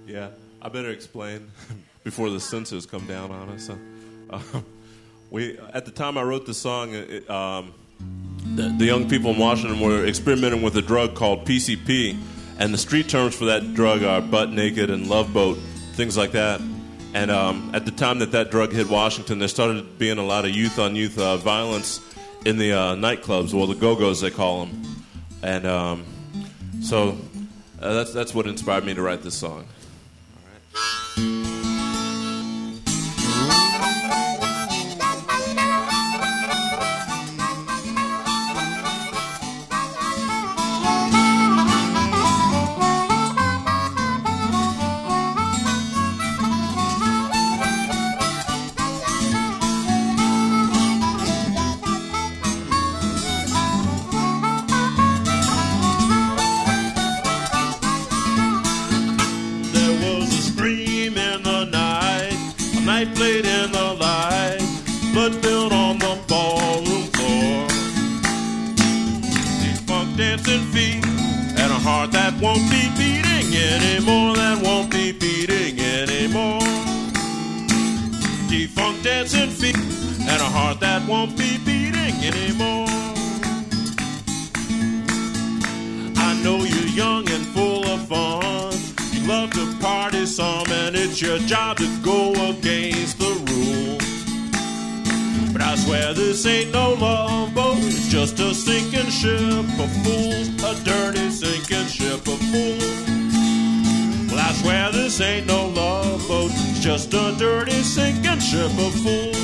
Yeah, I better explain before the censors come down on us. We at the time I wrote the song, the young people in Washington were experimenting with a drug called PCP, and the street terms for that drug are butt naked and love boat, things like that. And at the time that drug hit Washington, there started being a lot of youth-on-youth violence in the nightclubs, well, the go-go's they call them. And so that's what inspired me to write this song. Played in the light, blood spilled on the ballroom floor. Defunct dancing feet and a heart that won't be beating anymore, that won't be beating anymore. Defunct dancing feet and a heart that won't be beating anymore. I know you're young and full of fun. You love to party some, and it's your job to go against the rules. But I swear this ain't no love boat, it's just a sinking ship of fools, a dirty sinking ship of fools. Well, I swear this ain't no love boat, it's just a dirty sinking ship of fools.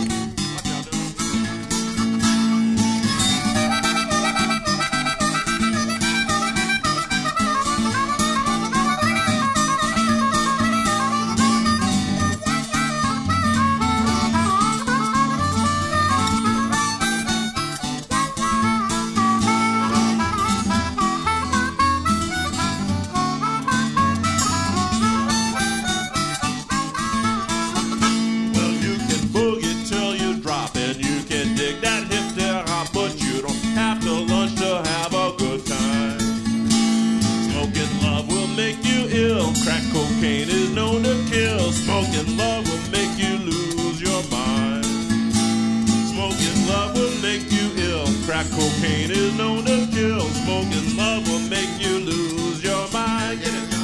Crack cocaine is known to kill. Smoking love will make you lose your mind. Smoking love will make you ill. Crack cocaine is known to kill. Smoking love will make you lose your mind. Get it?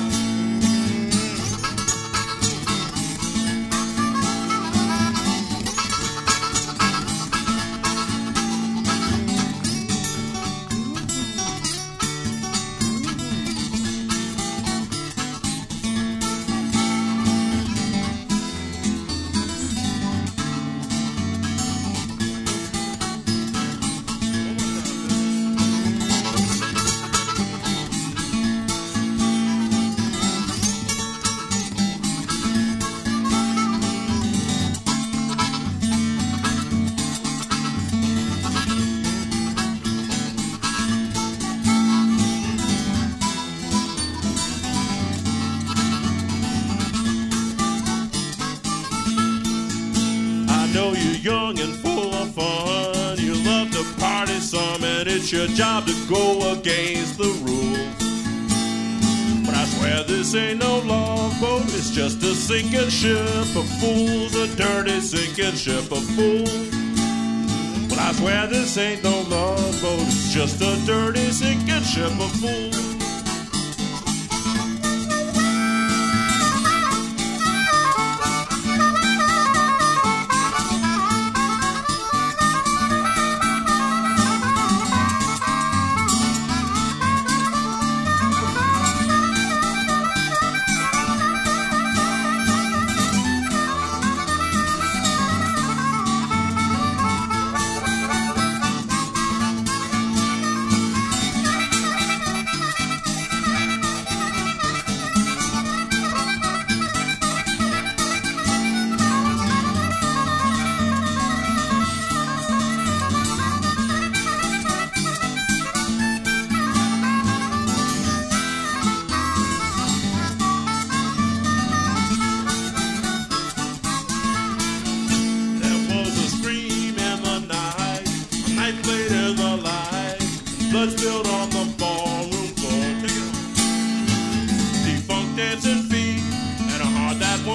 It's your job to go against the rules. But I swear this ain't no love boat, it's just a sinking ship of fools, a dirty sinking ship of fools. But I swear this ain't no love boat, it's just a dirty sinking ship of fools.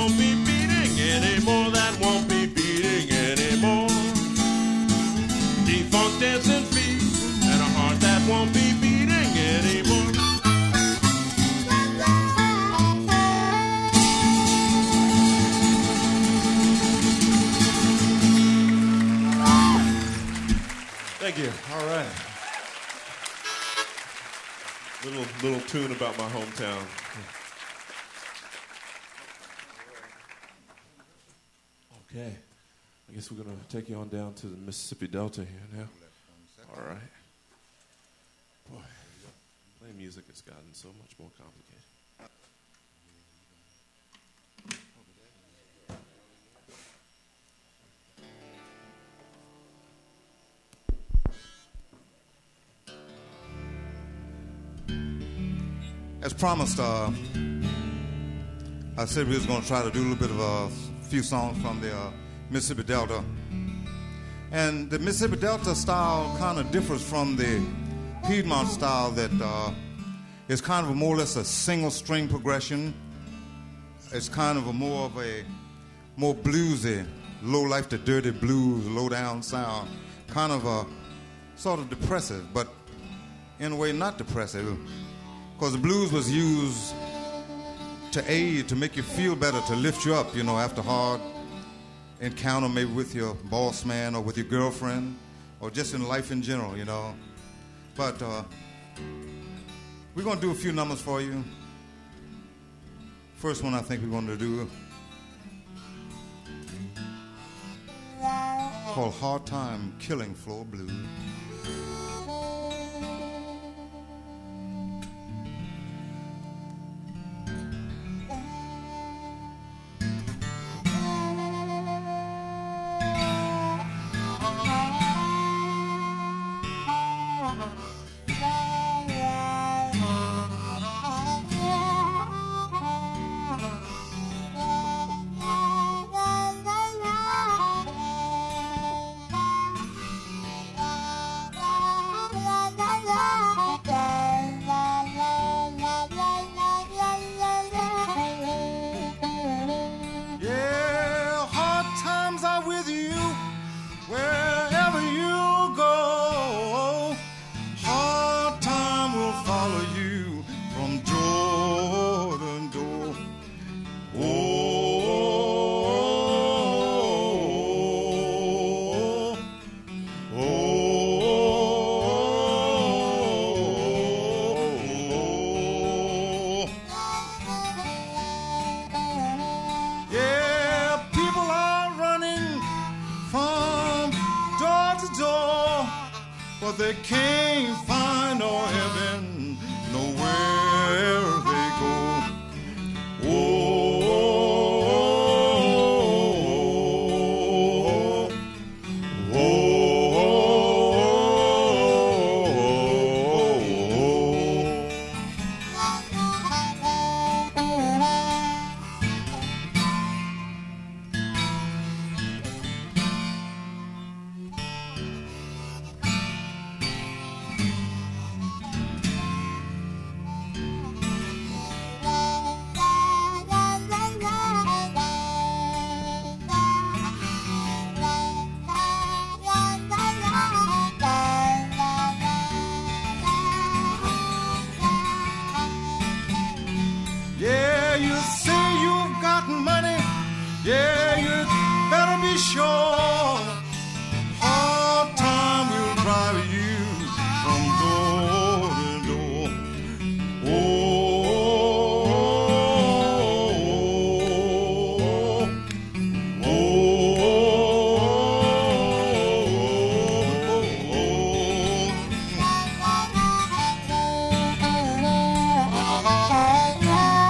won't be beating anymore, that won't be beating anymore. Defunct dancing feet and a heart that won't be beating anymore. Thank you. All right. Little tune about my hometown. Okay. I guess we're going to take you on down to the Mississippi Delta here now. All right. Boy, playing music has gotten so much more complicated. As promised, I said we was going to try to do a little bit of a few songs from the Mississippi Delta. And the Mississippi Delta style kind of differs from the Piedmont style that is kind of more or less a single string progression. It's kind of a more bluesy, low life to dirty blues, low down sound. Kind of a sort of depressive, but in a way not depressive. Because the blues was used to aid, to make you feel better, to lift you up, after a hard encounter maybe with your boss man or with your girlfriend or just in life in general, But we're going to do a few numbers for you. First one I think we're going to do called Hard Time Killing Floor Blues. But they can't find no heaven, nowhere they go. Oh, oh, oh, yeah, you say you've got money. Yeah, you better be sure. Hard time will drive you from door to door. Oh, oh, oh,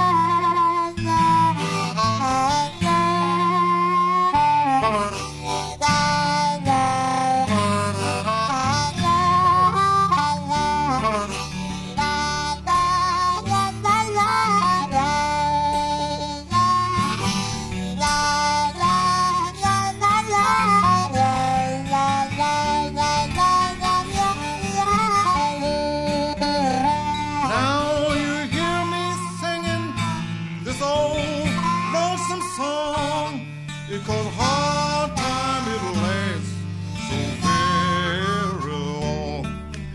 oh. because hard time it'll last so very long.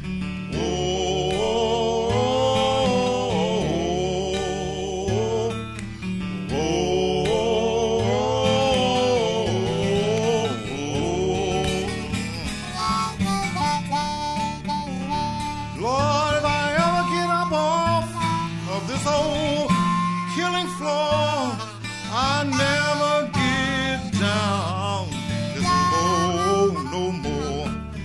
Lord, if I ever get up off of this old killing floor, I never get down this road no more.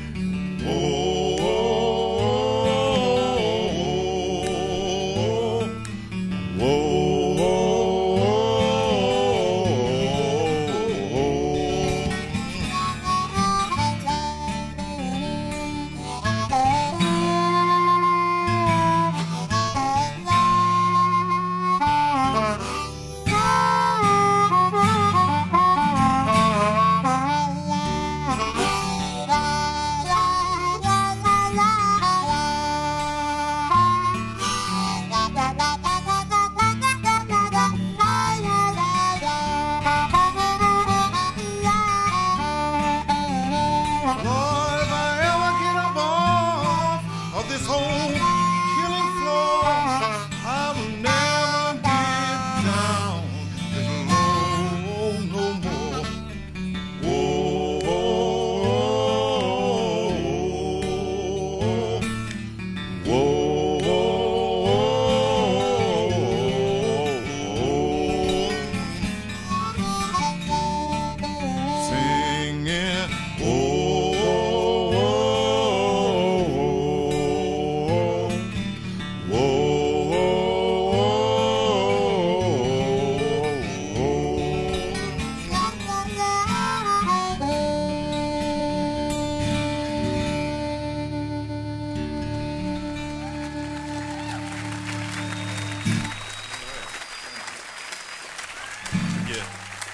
Lord, if I ever get up off of this whole killing floor, I will never get down this road no more. Singing, Yeah.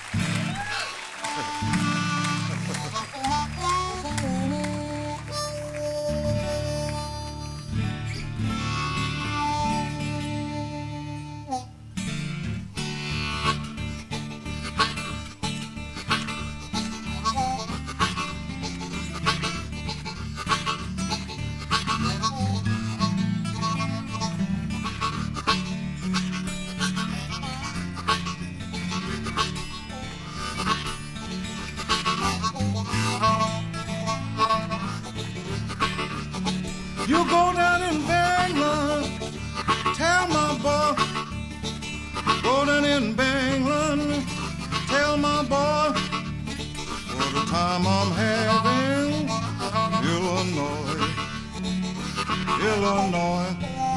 you go down in Bangla, tell my boy. Go down in Bangla, tell my boy what a time I'm having. Illinois, Illinois,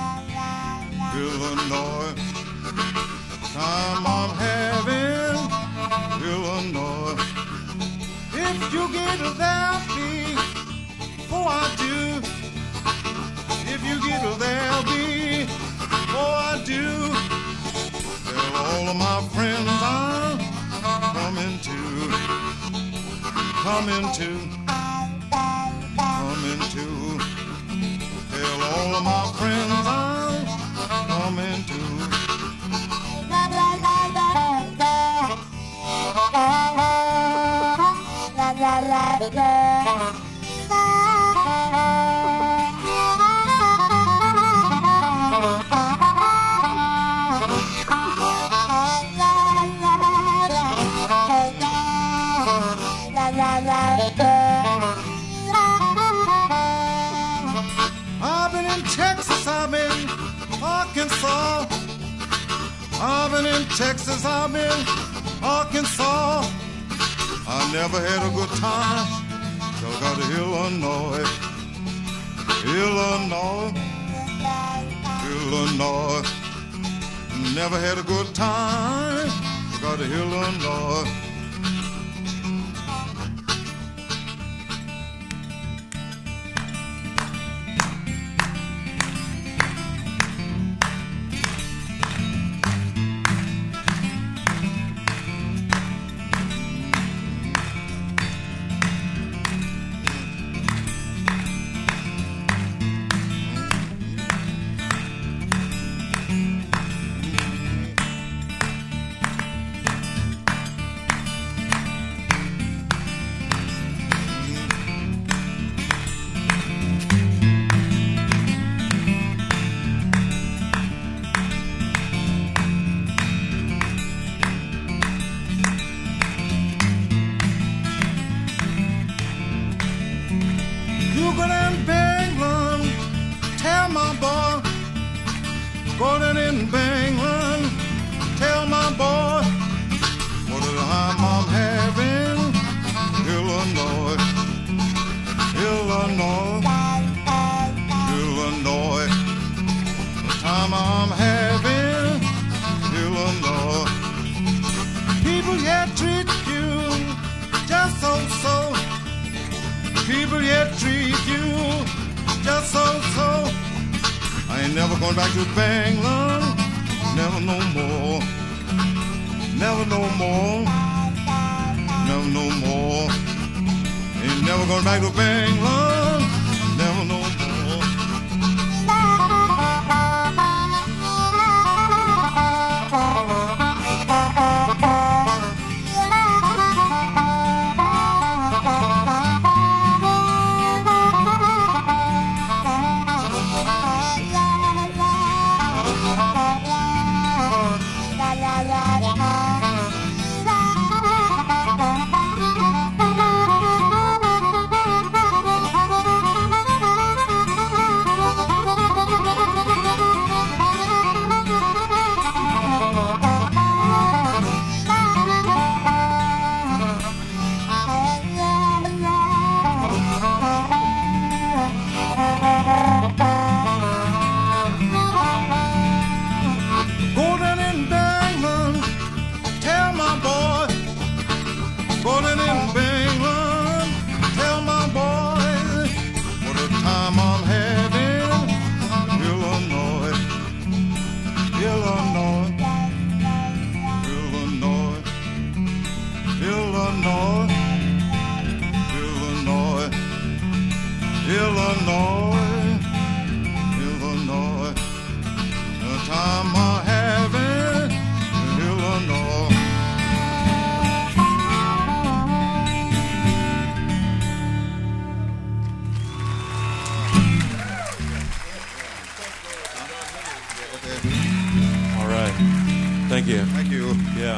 Illinois. Time I'm having. Illinois. If you get there before I do. If you get there before I do, tell all of my friends I'm coming to, coming to, coming to. Tell all of my friends I'm coming to. I've been in Texas, I've been in Arkansas. I've been in Texas, I've been in Arkansas. I never had a good time till I got to Illinois. Illinois, Illinois. Never had a good time till I got to Illinois. to Bangla, never no more, never no more, never no more. Ain't never going back to Bangla, never no more. Thank you. Thank you. Yeah.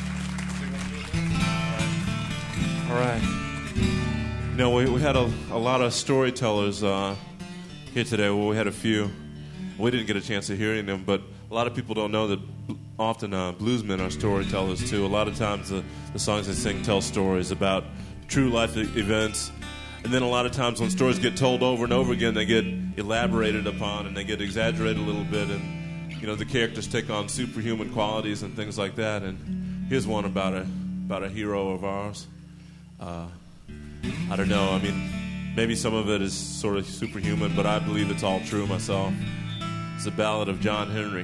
All right. You know, we had a lot of storytellers here today. Well, we had a few. We didn't get a chance to hear any of them, but a lot of people don't know that often bluesmen are storytellers too. A lot of times the songs they sing tell stories about true life events. And then a lot of times when stories get told over and over again, they get elaborated upon and they get exaggerated a little bit. And you know, the characters take on superhuman qualities and things like that. And here's one about a hero of ours. I don't know. I mean, maybe some of it is sort of superhuman, but I believe it's all true myself. It's the Ballad of John Henry.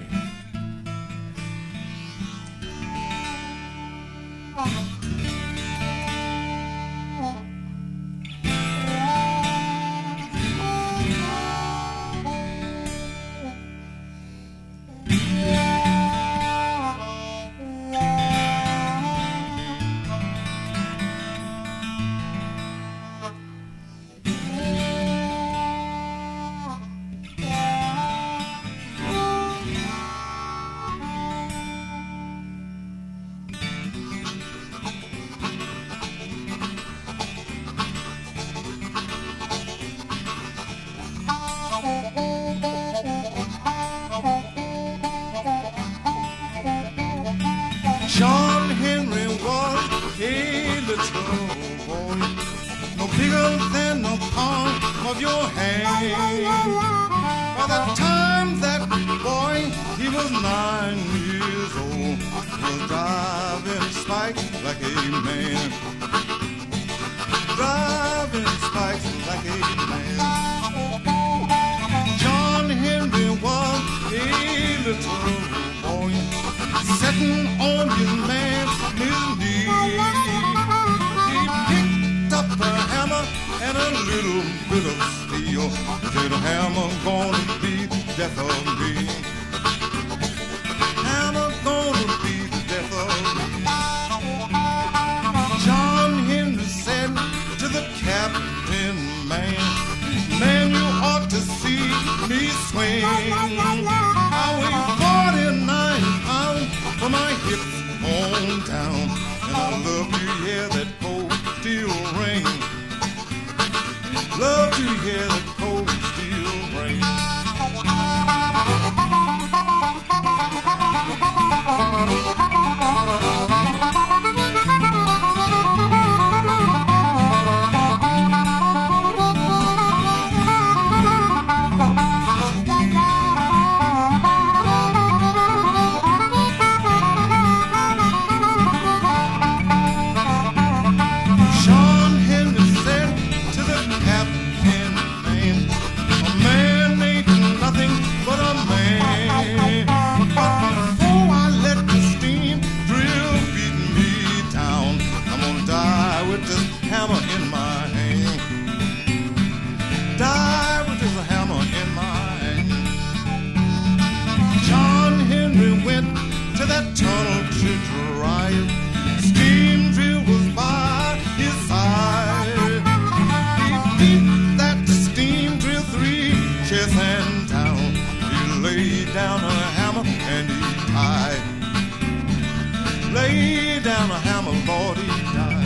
John Henry was a little boy, no bigger than the palm of your hand. By the time that boy, he was 9 years old, he was driving spikes like a man. Driving spikes like a man. John Henry was a little boy, sitting on his man's knee. He picked up a hammer and a little bit of steel. He said, the hammer gonna be the death of me. Hammer gonna be the death of me. John Henry said to the captain, man, you ought to see me swing. I weigh 49 pounds from my hips on down, and I love to hear that cold steel ring. Love to hear that cold steel ring. that tunnel to dry it. Steam drill was by his side. He beat that steam drill 3 chest hand down. He laid down a hammer and he died. Laid down a hammer, Lord, he died.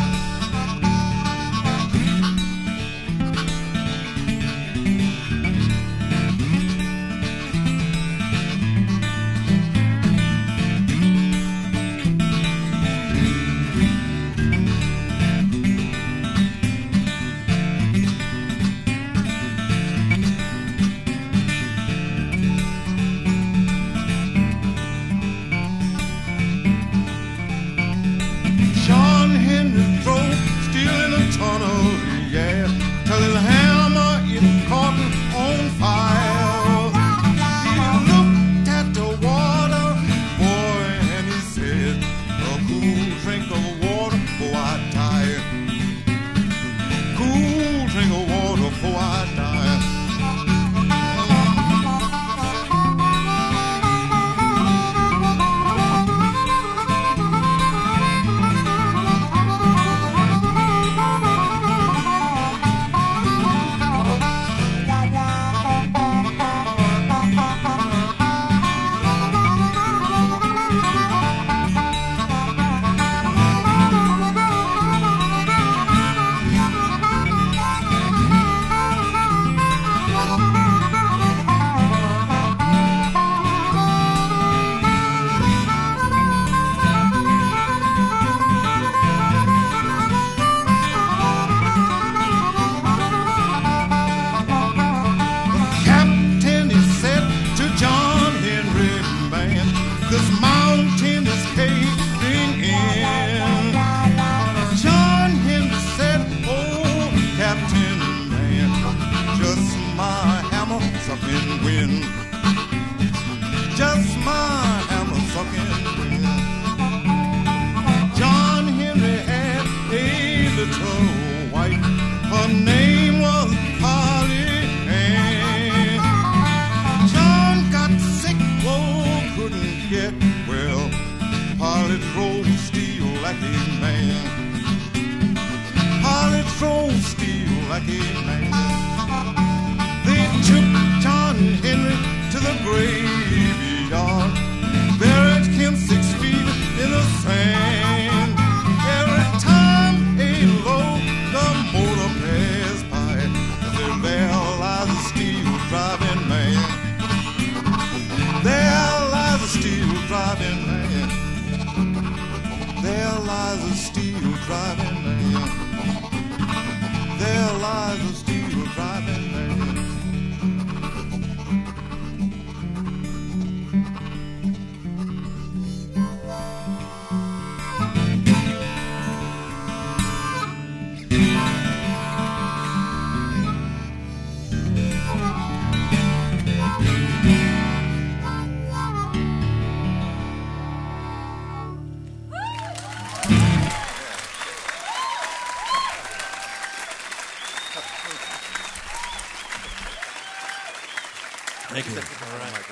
Thank you. All right.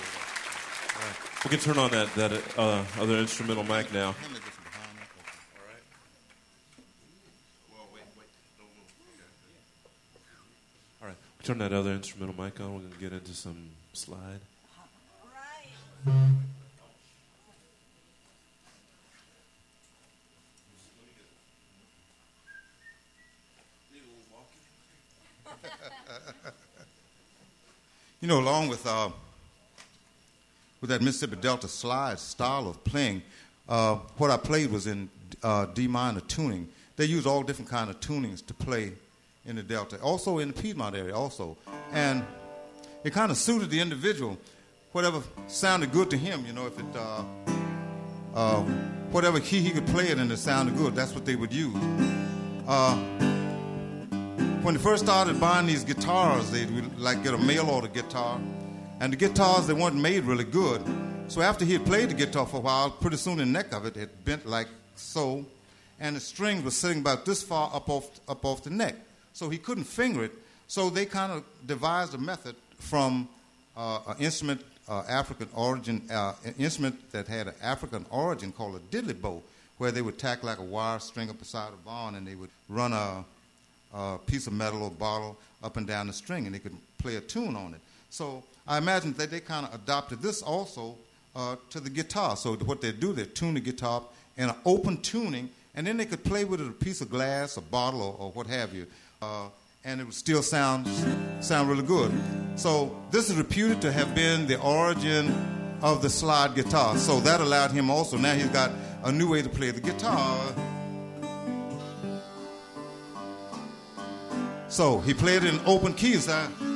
We can turn on that other instrumental mic now. All right. We turn that other instrumental mic on. We're going to get into some slide. You know, along with that Mississippi Delta slide style of playing, what I played was in D minor tuning. They use all different kind of tunings to play in the Delta, also in the Piedmont area also. And it kind of suited the individual, whatever sounded good to him, you know, if it, whatever key he could play it and it sounded good, that's what they would use. When they first started buying these guitars, they would like get a mail order guitar. And the guitars, they weren't made really good. So after he had played the guitar for a while, pretty soon the neck of it had bent like so. And the string was sitting about this far up off the neck. So he couldn't finger it. So they kind of devised a method from an instrument African origin instrument that had an African origin called a diddley bow, where they would tack like a wire string up beside a barn, and they would run a piece of metal or bottle up and down the string, and they could play a tune on it. So I imagine that they kind of adopted this also to the guitar. So what they do, they tune the guitar in an open tuning, and then they could play with it a piece of glass, a bottle, or what have you, and it would still sound really good. So this is reputed to have been the origin of the slide guitar. So that allowed him also, now he's got a new way to play the guitar. So he played it in open keys.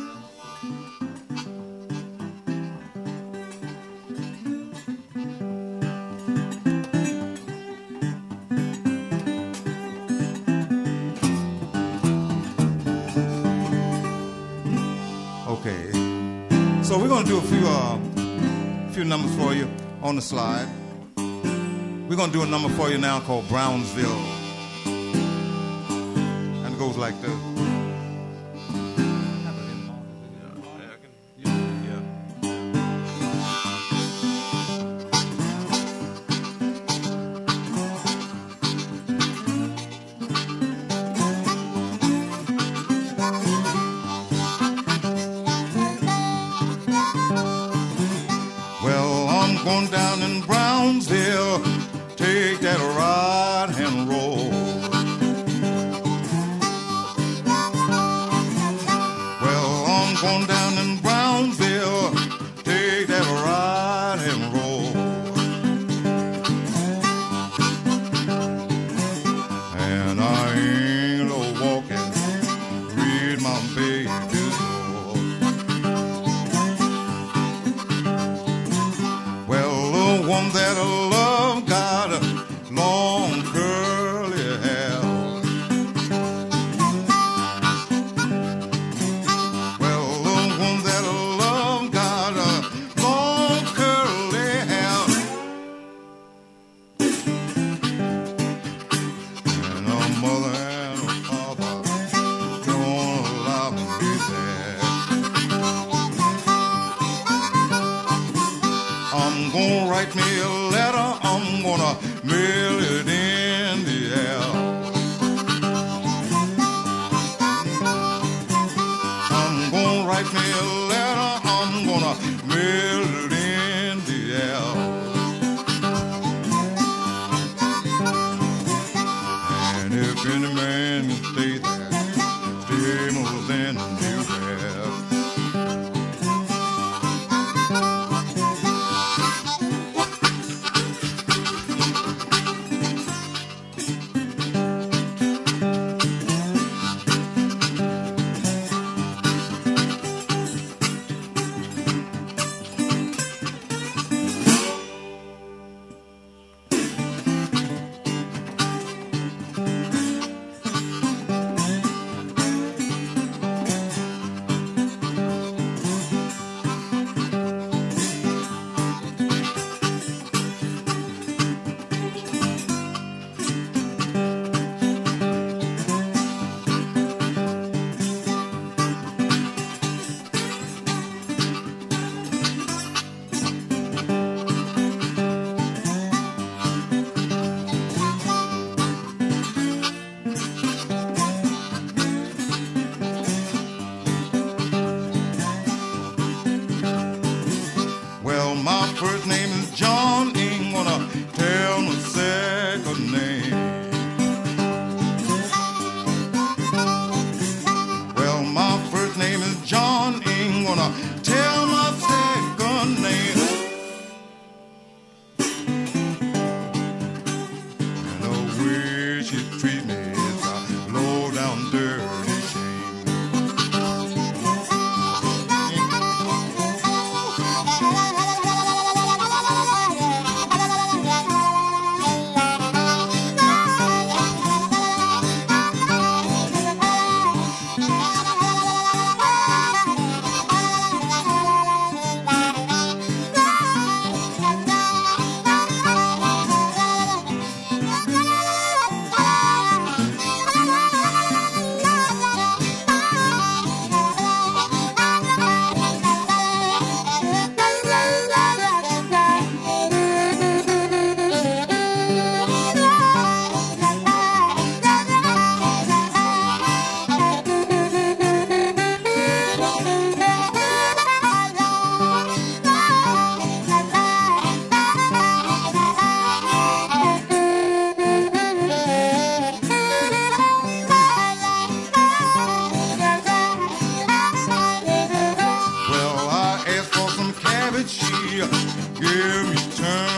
Okay. So we're going to do a few numbers for you on the slide. We're going to do a number for you now called Brownsville. And it goes like this. Well, I'm going down in Brownsville, take that right-hand road. Well, I'm going down in Brownsville, take that right-hand road. And I ain't walking, read my baby's door. Well, the one that I love got a long curly hair. Well, the one that I love got a long curly hair. And her mother and her father don't allow me there. I'm gonna write me a letter, I'm gonna mail it in the air. I'm gonna write me a letter, I'm gonna mail it in the air. And if any man can stay there, stay more than you have. hear me turn